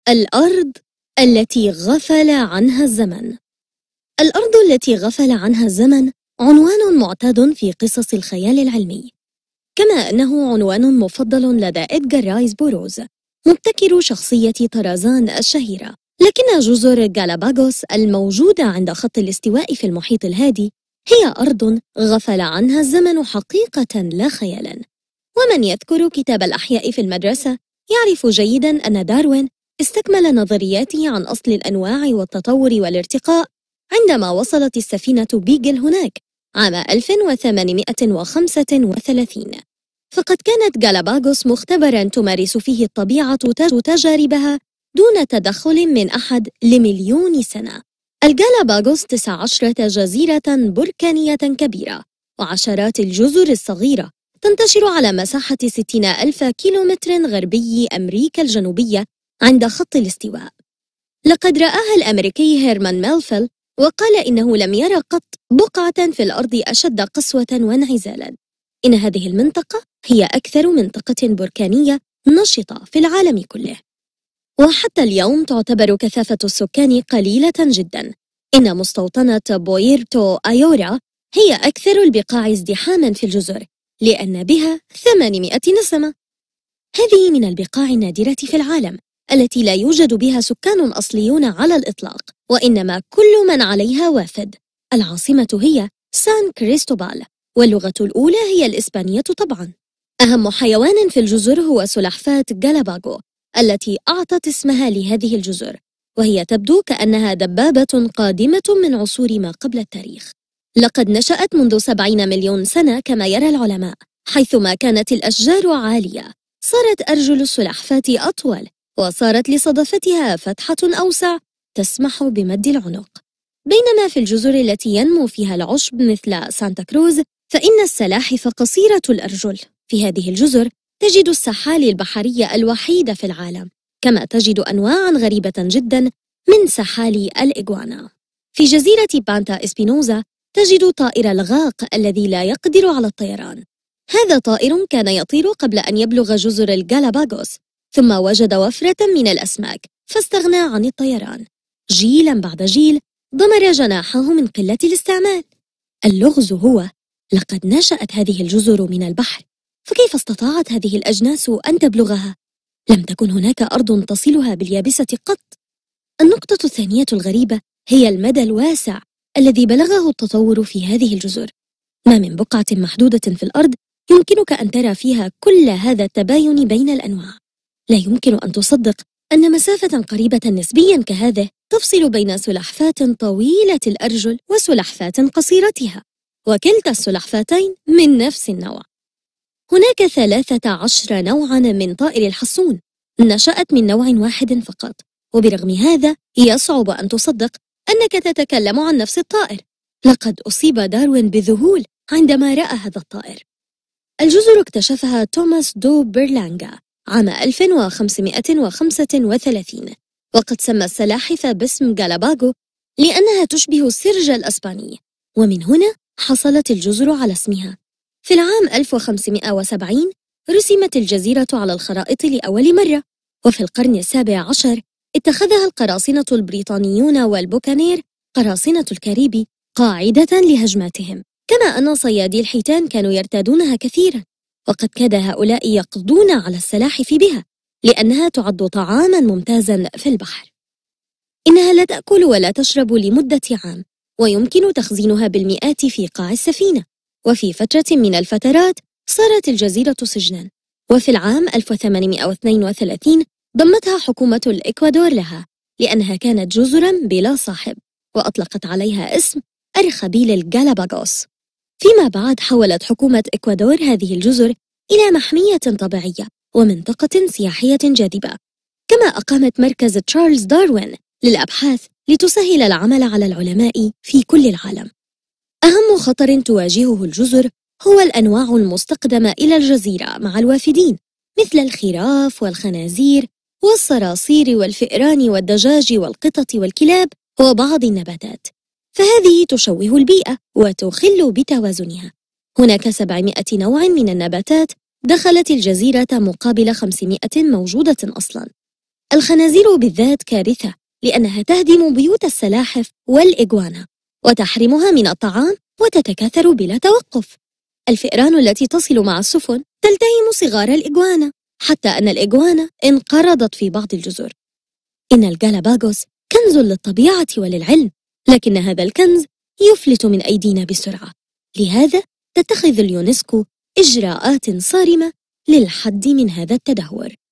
الأرض التي غفل عنها الزمن. الأرض التي غفل عنها الزمن عنوان معتاد في قصص الخيال العلمي، كما أنه عنوان مفضل لدى إدغار رايس بوروز مبتكر شخصية طرزان الشهيرة. لكن جزر غالاباغوس الموجودة عند خط الاستواء في المحيط الهادي هي أرض غفل عنها الزمن حقيقة لا خيالا. ومن يذكر كتاب الأحياء في المدرسة يعرف جيدا أن داروين استكمل نظرياته عن أصل الأنواع والتطور والارتقاء عندما وصلت السفينة بيغل هناك عام 1835. فقد كانت غالاباغوس مختبراً تمارس فيه الطبيعة تجاربها دون تدخل من أحد لمليون سنة. الغالاباغوس 19 جزيرة بركانية كبيرة وعشرات الجزر الصغيرة تنتشر على مساحة 60,000 كيلومتر غربي أمريكا الجنوبية عند خط الاستواء. لقد رآها الأمريكي هيرمان ميلفيل وقال إنه لم يرى قط بقعة في الأرض أشد قسوة وانعزالا. إن هذه المنطقة هي أكثر منطقة بركانية نشطة في العالم كله، وحتى اليوم تعتبر كثافة السكان قليلة جدا. إن مستوطنة بويرتو أيورا هي أكثر البقاع ازدحاما في الجزر لأن بها 800 نسمة. هذه من البقاع النادرة في العالم التي لا يوجد بها سكان أصليون على الإطلاق، وإنما كل من عليها وافد. العاصمة هي سان كريستوبال، واللغة الأولى هي الإسبانية طبعا. أهم حيوان في الجزر هو سلحفاة غالاباغو التي أعطت اسمها لهذه الجزر، وهي تبدو كأنها دبابة قادمة من عصور ما قبل التاريخ. لقد نشأت منذ 70 مليون سنة كما يرى العلماء، حيثما كانت الأشجار عالية صارت أرجل السلحفاة أطول، وصارت لصدفتها فتحة أوسع تسمح بمد العنق. بينما في الجزر التي ينمو فيها العشب مثل سانتا كروز فإن السلاحف قصيرة الأرجل. في هذه الجزر تجد السحالي البحرية الوحيدة في العالم، كما تجد أنواعاً غريبة جداً من سحالي الإغوانا. في جزيرة بانتا إسبينوزا تجد طائر الغاق الذي لا يقدر على الطيران. هذا طائر كان يطير قبل أن يبلغ جزر الغالاباغوس، ثم وجد وفرة من الأسماك فاستغنى عن الطيران. جيلاً بعد جيل ضمر جناحه من قلة الاستعمال. اللغز هو لقد نشأت هذه الجزر من البحر، فكيف استطاعت هذه الأجناس أن تبلغها؟ لم تكن هناك أرض تصلها باليابسة قط. النقطة الثانية الغريبة هي المدى الواسع الذي بلغه التطور في هذه الجزر. ما من بقعة محدودة في الأرض يمكنك أن ترى فيها كل هذا التباين بين الأنواع. لا يمكن أن تصدق أن مسافة قريبة نسبيا كهذه تفصل بين سلحفاة طويلة الأرجل وسلحفاة قصيرتها، وكلتا السلحفاتين من نفس النوع. هناك 13 نوعا من طائر الحصون نشأت من نوع واحد فقط، وبرغم هذا يصعب أن تصدق أنك تتكلم عن نفس الطائر. لقد أصيب داروين بذهول عندما رأى هذا الطائر. الجزر اكتشفها توماس دو بيرلانغا عام 1535، وقد سمى السلاحف باسم غالاباغو لأنها تشبه السرج الأسباني، ومن هنا حصلت الجزر على اسمها. في العام 1570 رسمت الجزيرة على الخرائط لأول مرة، وفي القرن السابع عشر اتخذها القراصنة البريطانيون والبوكانير قراصنة الكاريبي قاعدة لهجماتهم، كما أن صيادي الحيتان كانوا يرتادونها كثيرا، وقد كاد هؤلاء يقضون على السلاحف بها لأنها تعد طعاما ممتازا في البحر. إنها لا تأكل ولا تشرب لمدة عام، ويمكن تخزينها بالمئات في قاع السفينة. وفي فترة من الفترات صارت الجزيرة سجنا، وفي العام 1832 ضمتها حكومة الإكوادور لها لأنها كانت جزرا بلا صاحب، وأطلقت عليها اسم أرخبيل الغالاباغوس. فيما بعد حولت حكومة إكوادور هذه الجزر إلى محمية طبيعية ومنطقة سياحية جاذبة، كما أقامت مركز تشارلز داروين للأبحاث لتسهل العمل على العلماء في كل العالم. أهم خطر تواجهه الجزر هو الأنواع المستقدمة إلى الجزيرة مع الوافدين، مثل الخراف والخنازير والصراصير والفئران والدجاج والقطط والكلاب وبعض النباتات، فهذه تشوه البيئة وتخل بتوازنها. هناك 700 نوع من النباتات دخلت الجزيرة مقابل 500 موجودة أصلاً. الخنازير بالذات كارثة، لأنها تهدم بيوت السلاحف والإجوانا وتحرمها من الطعام وتتكاثر بلا توقف. الفئران التي تصل مع السفن تلتهم صغار الإجوانا، حتى أن الإجوانا انقرضت في بعض الجزر. إن الجالاباغوس كنز للطبيعة وللعلم، لكن هذا الكنز يفلت من أيدينا بسرعة. لهذا تتخذ اليونسكو إجراءات صارمة للحد من هذا التدهور.